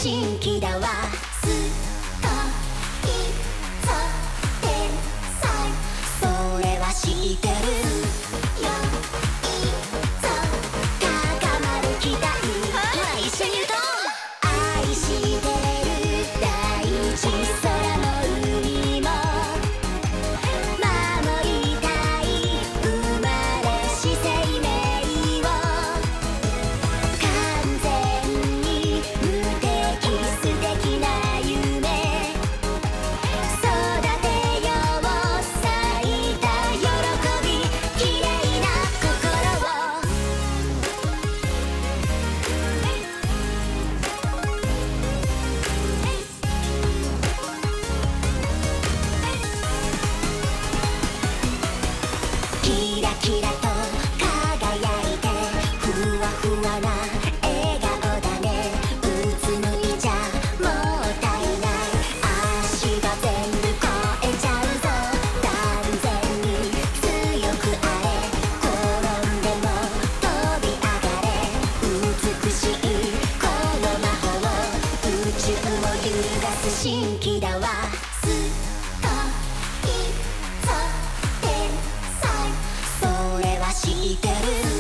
新規だわ。スカイザ天才、それは知ってるよ。いざ高まる期待、ほら一緒に歌おう。愛してる大地空も海も守りたい、生まれし生命を完全に無敵素敵な夢育てよう。咲いた喜び綺麗な心をキラキラと輝いてふわふわな笑顔だね。うつむいちゃもったいない、足が全部超えちゃうぞ。断然に強くあれ、転んでも飛び上がれ。美しいこの魔法、宇宙を揺るがす新規だわ。スカイザ天才、それは知ってる